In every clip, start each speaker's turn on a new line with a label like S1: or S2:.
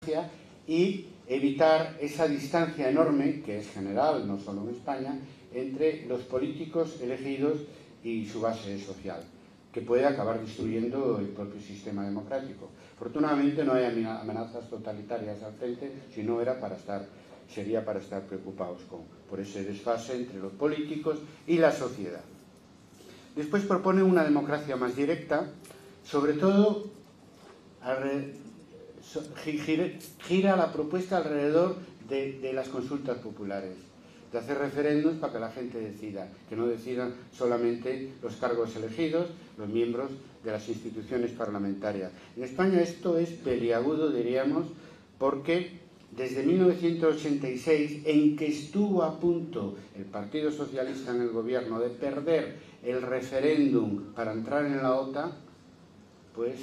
S1: y evitar esa distancia enorme, que es general, no solo en España, entre los políticos elegidos y su base social, que puede acabar destruyendo el propio sistema democrático. Afortunadamente no hay amenazas totalitarias al frente, si no sería para estar preocupados por ese desfase entre los políticos y la sociedad. Después propone una democracia más directa, sobre todo gira la propuesta alrededor de las consultas populares, de hacer referéndums para que la gente decida, que no decidan solamente los cargos elegidos, los miembros de las instituciones parlamentarias. En España esto es peliagudo, diríamos, porque desde 1986, en que estuvo a punto el Partido Socialista en el gobierno de perder el referéndum para entrar en la OTAN, pues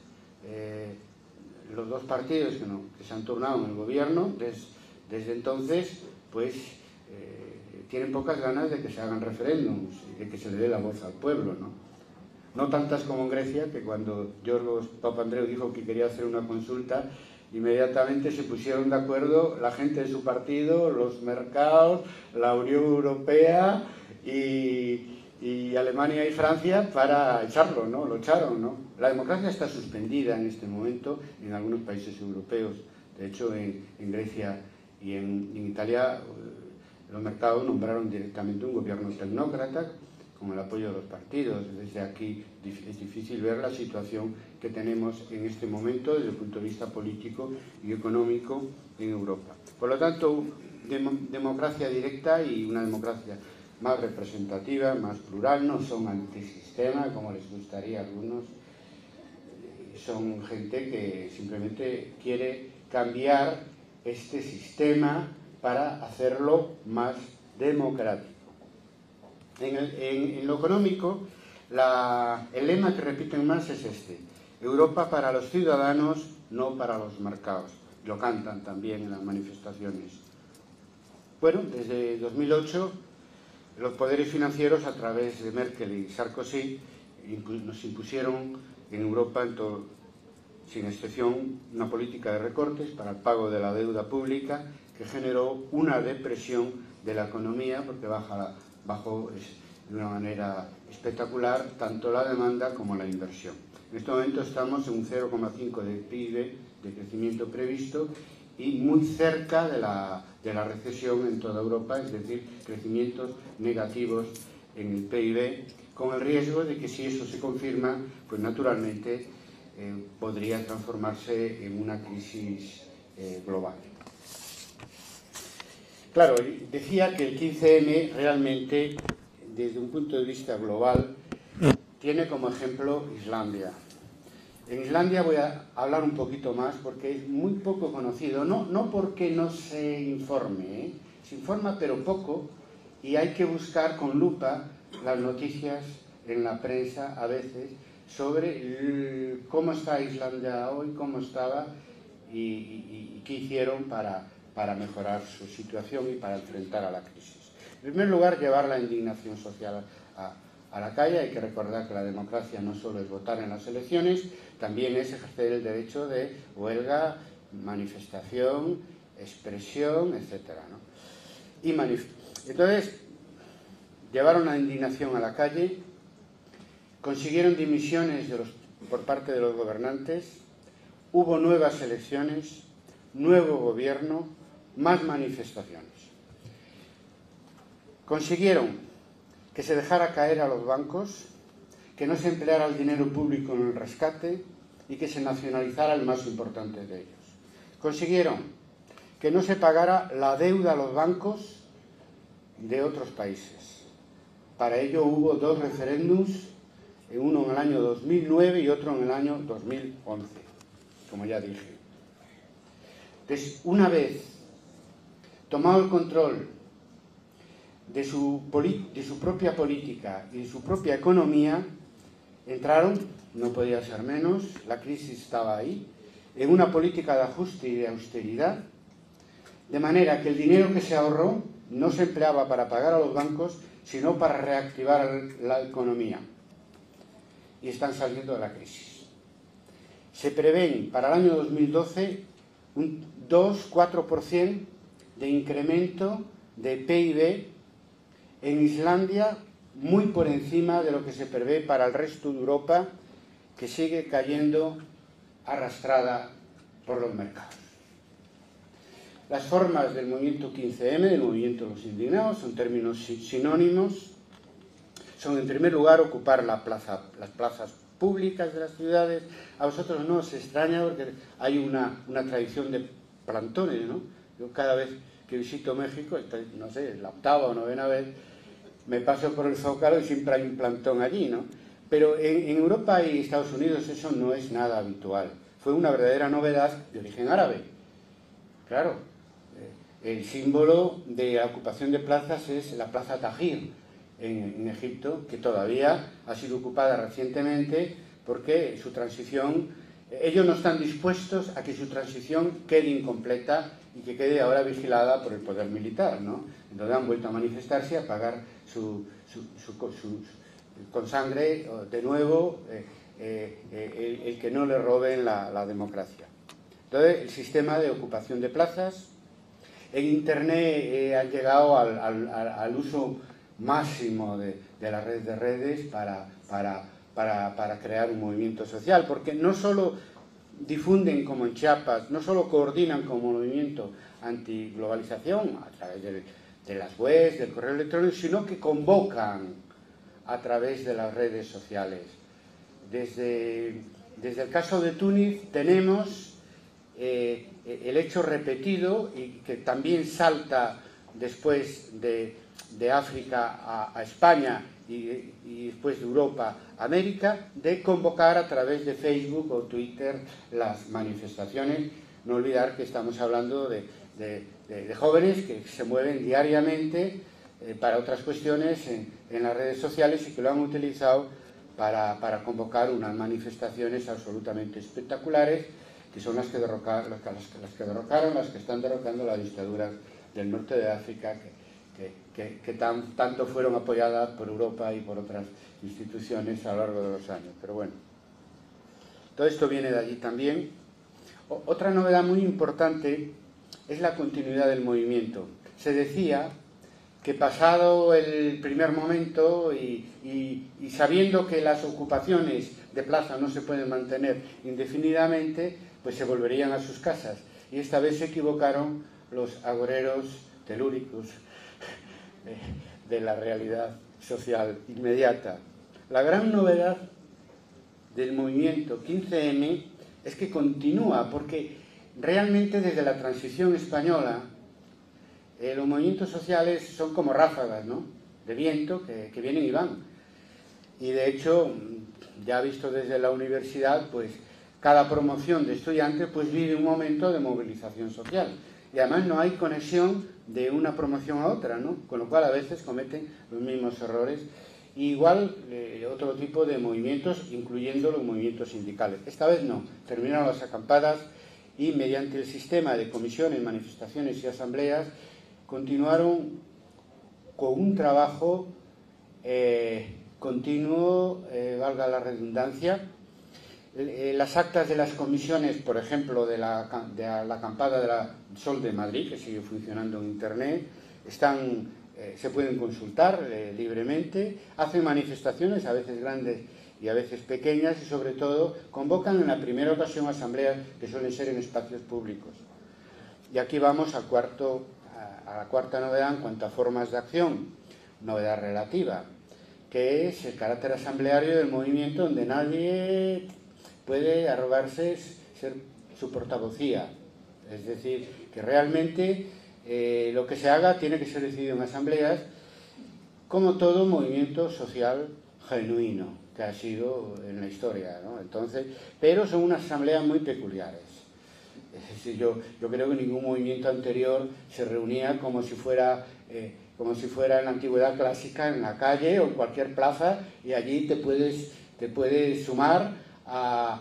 S1: los dos partidos que se han turnado en el gobierno desde entonces, pues tienen pocas ganas de que se hagan referéndums y de que se le dé la voz al pueblo, ¿no? No tantas como en Grecia, que cuando Giorgos Papandreou dijo que quería hacer una consulta, inmediatamente se pusieron de acuerdo la gente de su partido, los mercados, la Unión Europea y Alemania y Francia para echarlo, ¿no? Lo echaron, ¿no? La democracia está suspendida en este momento en algunos países europeos. De hecho, en Grecia y en Italia, los mercados nombraron directamente un gobierno tecnócrata con el apoyo de los partidos. Desde aquí es difícil ver la situación que tenemos en este momento desde el punto de vista político y económico en Europa. Por lo tanto, democracia directa y una democracia más representativa, más plural, no son antisistema, como les gustaría a algunos. Son gente que simplemente quiere cambiar este sistema para hacerlo más democrático. En lo económico, el lema que repiten más es este: Europa para los ciudadanos, no para los mercados. Lo cantan también en las manifestaciones. Bueno, desde 2008, los poderes financieros, a través de Merkel y Sarkozy, nos impusieron en Europa, sin excepción, una política de recortes para el pago de la deuda pública que generó una depresión de la economía, porque bajó de una manera espectacular tanto la demanda como la inversión. En este momento estamos en un 0,5 de PIB de crecimiento previsto y muy cerca de la recesión en toda Europa, es decir, crecimientos negativos en el PIB, con el riesgo de que si eso se confirma, pues naturalmente podría transformarse en una crisis global. Claro, decía que el 15M realmente, desde un punto de vista global, tiene como ejemplo Islandia. En Islandia voy a hablar un poquito más porque es muy poco conocido, no porque no se informe, se informa pero poco, y hay que buscar con lupa las noticias en la prensa a veces sobre cómo está Islandia hoy, cómo estaba y qué hicieron para mejorar su situación y para enfrentar a la crisis. En primer lugar, llevar la indignación social a la calle. Hay que recordar que la democracia no solo es votar en las elecciones, también es ejercer el derecho de huelga, manifestación, expresión, etc., ¿no? Entonces, llevaron la indignación a la calle, consiguieron dimisiones por parte de los gobernantes, hubo nuevas elecciones, nuevo gobierno, más manifestaciones. Consiguieron que se dejara caer a los bancos, que no se empleara el dinero público en el rescate y que se nacionalizara el más importante de ellos. Consiguieron que no se pagara la deuda a los bancos de otros países. Para ello hubo dos referéndums, uno en el año 2009 y otro en el año 2011, como ya dije. Entonces, una vez tomado el control de su propia política y de su propia economía, entraron, no podía ser menos, la crisis estaba ahí, en una política de ajuste y de austeridad, de manera que el dinero que se ahorró no se empleaba para pagar a los bancos, sino para reactivar la economía. Y están saliendo de la crisis. Se prevén para el año 2012 un 2-4% de incremento de PIB. En Islandia, muy por encima de lo que se prevé para el resto de Europa, que sigue cayendo arrastrada por los mercados. Las formas del movimiento 15M, del movimiento de los indignados, son términos sinónimos. Son, en primer lugar, ocupar las plazas públicas de las ciudades. A vosotros no os extraña porque hay una tradición de plantones, ¿no? Yo cada vez que visito México, no sé, la 8ª o 9ª vez, me paso por el Zócalo y siempre hay un plantón allí, ¿no? Pero en Europa y Estados Unidos eso no es nada habitual. Fue una verdadera novedad de origen árabe. Claro, el símbolo de la ocupación de plazas es la Plaza Tahrir en Egipto, que todavía ha sido ocupada recientemente porque su transición, ellos no están dispuestos a que su transición quede incompleta y que quede ahora vigilada por el poder militar, ¿no? Entonces han vuelto a manifestarse, a pagar con sangre de nuevo el que no le roben la democracia. Entonces, el sistema de ocupación de plazas. En Internet han llegado al uso máximo de la red de redes para crear un movimiento social, porque no solo difunden como en Chiapas, no solo coordinan como movimiento antiglobalización a través de las webs, del correo electrónico, sino que convocan a través de las redes sociales. Desde el caso de Túnez tenemos el hecho repetido y que también salta después de África a España y después de Europa a América, de convocar a través de Facebook o Twitter las manifestaciones. No olvidar que estamos hablando de jóvenes que se mueven diariamente para otras cuestiones en las redes sociales y que lo han utilizado para convocar unas manifestaciones absolutamente espectaculares, que son las que derrocaron, las que están derrocando la dictadura del norte de África, que tanto fueron apoyadas por Europa y por otras instituciones a lo largo de los años. Pero bueno, todo esto viene de allí también. Otra novedad muy importante es la continuidad del movimiento. Se decía que pasado el primer momento y sabiendo que las ocupaciones de plaza no se pueden mantener indefinidamente, pues se volverían a sus casas. Y esta vez se equivocaron los agoreros telúricos de la realidad social inmediata. La gran novedad del movimiento 15M es que continúa, porque realmente desde la transición española los movimientos sociales son como ráfagas, ¿no?, de viento que vienen y van. Y de hecho, ya visto desde la universidad, pues cada promoción de estudiantes pues vive un momento de movilización social. Y además no hay conexión de una promoción a otra, ¿no?, con lo cual a veces cometen los mismos errores. Igual otro tipo de movimientos, incluyendo los movimientos sindicales. Esta vez no, terminaron las acampadas y mediante el sistema de comisiones, manifestaciones y asambleas continuaron con un trabajo continuo, valga la redundancia. Las actas de las comisiones, por ejemplo, de la acampada del Sol de Madrid, que sigue funcionando en Internet, se pueden consultar libremente, hacen manifestaciones, a veces grandes y a veces pequeñas, y sobre todo convocan en la primera ocasión asambleas que suelen ser en espacios públicos. Y aquí vamos a la cuarta novedad en cuanto a formas de acción, novedad relativa, que es el carácter asambleario del movimiento, donde nadie puede arrogarse ser su portavocía. Es decir, que realmente lo que se haga tiene que ser decidido en asambleas, como todo movimiento social genuino que ha sido en la historia, ¿no? Entonces, pero son unas asambleas muy peculiares. Es decir, yo creo que ningún movimiento anterior se reunía como si fuera en la antigüedad clásica, en la calle o en cualquier plaza, y allí te puedes sumar a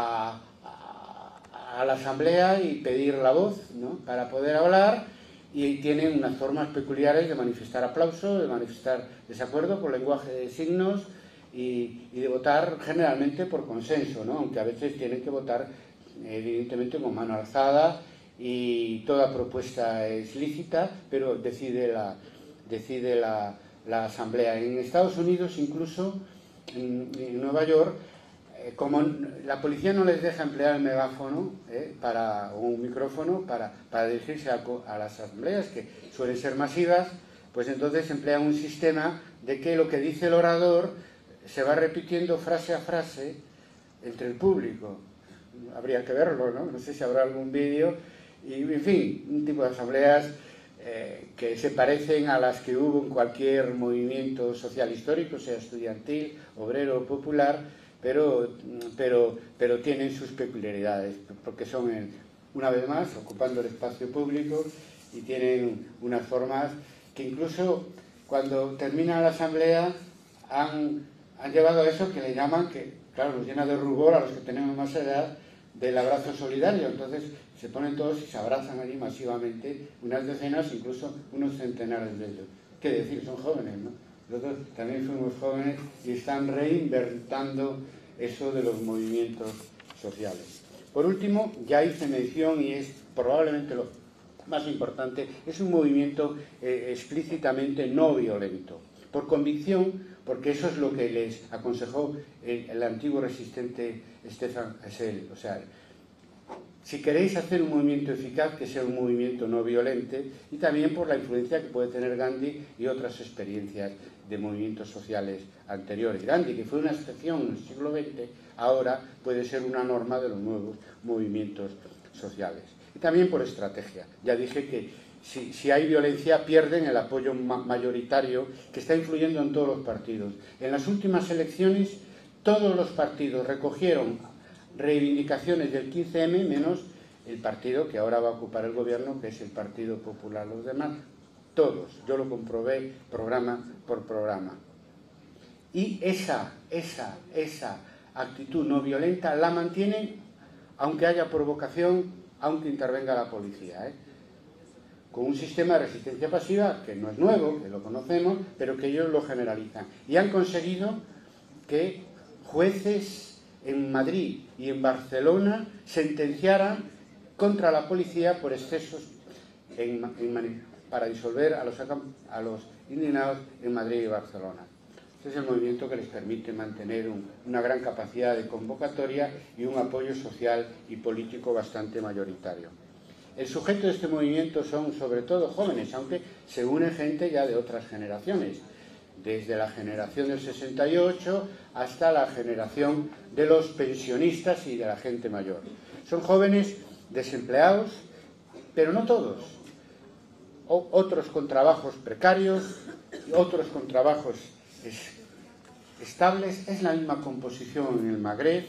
S1: la asamblea y pedir la voz, ¿no?, para poder hablar, y tienen unas formas peculiares de manifestar aplauso, de manifestar desacuerdo por lenguaje de signos y de votar generalmente por consenso, ¿no?, aunque a veces tienen que votar evidentemente con mano alzada y toda propuesta es lícita, pero decide la Asamblea. En Estados Unidos, incluso en Nueva York, como la policía no les deja emplear el megáfono o un micrófono para dirigirse a las asambleas, que suelen ser masivas, pues entonces emplean un sistema de que lo que dice el orador se va repitiendo frase a frase entre el público. Habría que verlo, ¿no? No sé si habrá algún vídeo. Y, en fin, un tipo de asambleas que se parecen a las que hubo en cualquier movimiento social histórico, sea estudiantil, obrero o popular, pero tienen sus peculiaridades, porque son, una vez más, ocupando el espacio público, y tienen unas formas que incluso cuando termina la asamblea han llevado a eso que le llaman, que claro, nos llena de rubor a los que tenemos más edad, del abrazo solidario. Entonces se ponen todos y se abrazan allí masivamente, unas decenas, incluso unos centenares de ellos. ¿Qué decir? Son jóvenes, ¿no? Nosotros también fuimos jóvenes y están reinventando eso de los movimientos sociales. Por último, ya hice mención, y es probablemente lo más importante, es un movimiento explícitamente no violento, por convicción, porque eso es lo que les aconsejó el antiguo resistente Stefan Hessel. O sea, si queréis hacer un movimiento eficaz, que sea un movimiento no violento, y también por la influencia que puede tener Gandhi y otras experiencias de movimientos sociales anteriores. Gandhi, que fue una excepción en el siglo XX, ahora puede ser una norma de los nuevos movimientos sociales. Y también por estrategia. Ya dije que si hay violencia, pierden el apoyo mayoritario que está influyendo en todos los partidos. En las últimas elecciones, todos los partidos recogieron reivindicaciones del 15M, menos el partido que ahora va a ocupar el gobierno, que es el Partido Popular. Los demás, todos. Yo lo comprobé programa por programa. Y esa actitud no violenta la mantienen, aunque haya provocación, aunque intervenga la policía, con un sistema de resistencia pasiva que no es nuevo, que lo conocemos, pero que ellos lo generalizan. Y han conseguido que jueces en Madrid y en Barcelona sentenciaran contra la policía por excesos para disolver a los indignados en Madrid y Barcelona. Este es el movimiento que les permite mantener una gran capacidad de convocatoria y un apoyo social y político bastante mayoritario. El sujeto de este movimiento son sobre todo jóvenes, aunque se une gente ya de otras generaciones, desde la generación del 68 hasta la generación de los pensionistas y de la gente mayor. Son jóvenes desempleados, pero no todos. Otros con trabajos precarios, otros con trabajos estables. Es la misma composición en el Magreb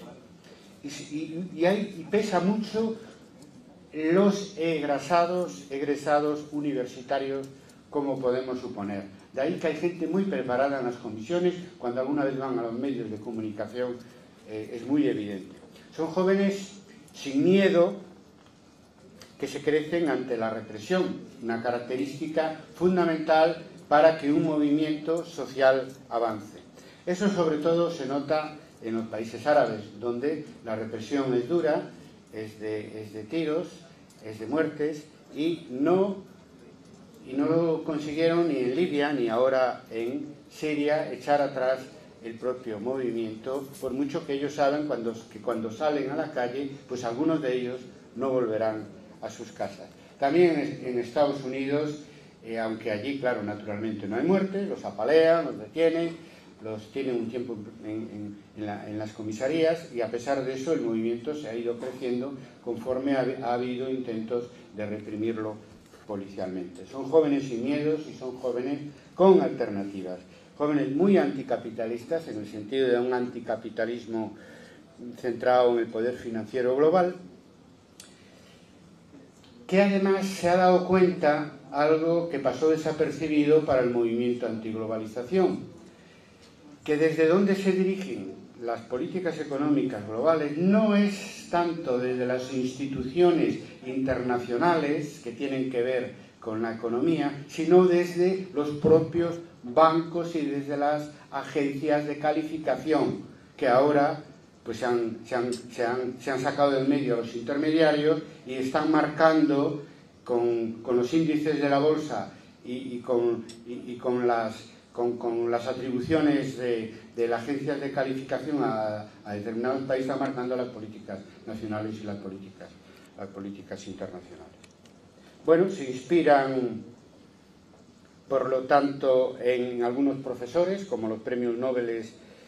S1: y pesa mucho los egresados universitarios, como podemos suponer. De ahí que hay gente muy preparada en las comisiones, cuando alguna vez van a los medios de comunicación es muy evidente. Son jóvenes sin miedo, que se crecen ante la represión, una característica fundamental para que un movimiento social avance. Eso sobre todo se nota en los países árabes, donde la represión es dura, es de tiros, es de muertes, y no lo consiguieron ni en Libia ni ahora en Siria echar atrás el propio movimiento, por mucho que ellos saben que cuando salen a la calle, pues algunos de ellos no volverán a sus casas. También en Estados Unidos, aunque allí, claro, naturalmente no hay muerte, los apalean, los detienen, los tienen un tiempo en las comisarías, y a pesar de eso el movimiento se ha ido creciendo conforme ha habido intentos de reprimirlo policialmente. Son jóvenes sin miedos y son jóvenes con alternativas. Jóvenes muy anticapitalistas, en el sentido de un anticapitalismo centrado en el poder financiero global, que además se ha dado cuenta algo que pasó desapercibido para el movimiento antiglobalización, que desde donde se dirigen las políticas económicas globales no es tanto desde las instituciones internacionales que tienen que ver con la economía, sino desde los propios bancos y desde las agencias de calificación, que ahora pues se han sacado del medio a los intermediarios y están marcando con los índices de la bolsa y con las atribuciones de las agencias de calificación a determinados países, están marcando las políticas nacionales y las políticas internacionales. Bueno, se inspiran, por lo tanto, en algunos profesores, como los premios Nobel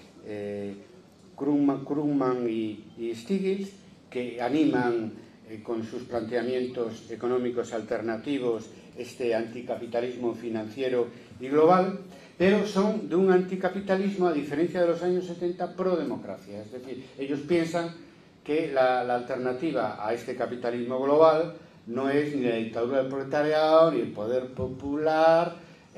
S1: Krugman y Stiglitz, que animan con sus planteamientos económicos alternativos este anticapitalismo financiero y global, pero son de un anticapitalismo, a diferencia de los años 70, pro-democracia. Es decir, ellos piensan que la alternativa a este capitalismo global no es ni la dictadura del proletariado, ni el poder popular,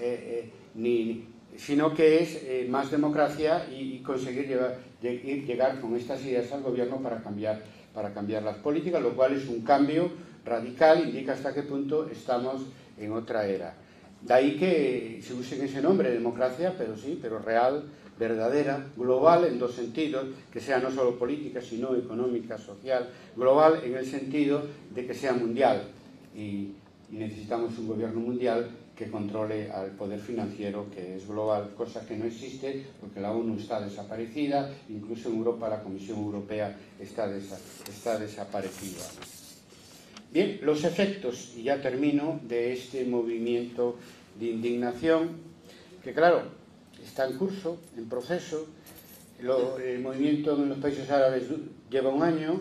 S1: sino que es más democracia y conseguir llegar con estas ideas al gobierno para cambiar las políticas, lo cual es un cambio radical, indica hasta qué punto estamos en otra era. De ahí que se use ese nombre, democracia, pero real, verdadera, global en dos sentidos, que sea no solo política, sino económica, social, global en el sentido de que sea mundial. Y necesitamos un gobierno mundial que controle al poder financiero, que es global, cosa que no existe porque la ONU está desaparecida, incluso en Europa la Comisión Europea está desaparecida. Bien, los efectos, y ya termino, de este movimiento de indignación, que claro, está en curso, en proceso. El movimiento en los países árabes lleva un año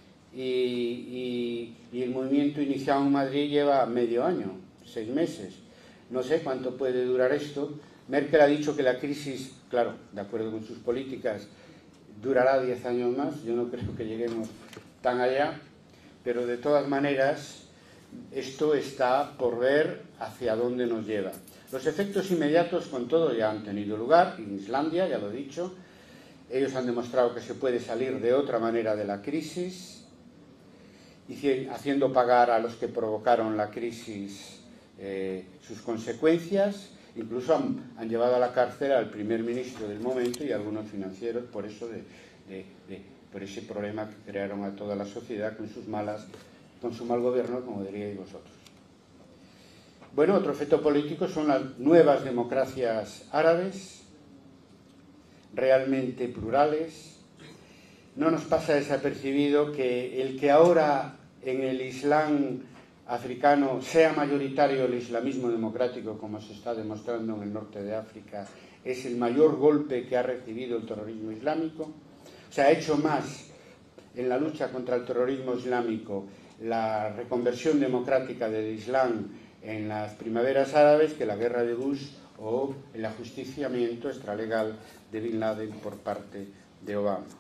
S1: y el movimiento iniciado en Madrid lleva medio año, 6 meses. No sé cuánto puede durar esto. Merkel ha dicho que la crisis, claro, de acuerdo con sus políticas, durará 10 años más. Yo no creo que lleguemos tan allá, pero de todas maneras esto está por ver hacia dónde nos lleva. Los efectos inmediatos, con todo, ya han tenido lugar. En Islandia, ya lo he dicho, ellos han demostrado que se puede salir de otra manera de la crisis, haciendo pagar a los que provocaron la crisis sus consecuencias. Incluso han llevado a la cárcel al primer ministro del momento y a algunos financieros por por ese problema que crearon a toda la sociedad con su mal gobierno, como diríais vosotros. Bueno, otro efecto político son las nuevas democracias árabes, realmente plurales. No nos pasa desapercibido que el que ahora en el Islam africano sea mayoritario el islamismo democrático, como se está demostrando en el norte de África, es el mayor golpe que ha recibido el terrorismo islámico. Se ha hecho más en la lucha contra el terrorismo islámico la reconversión democrática del Islam en las primaveras árabes que la guerra de Bush o el ajusticiamiento extralegal de Bin Laden por parte de Obama.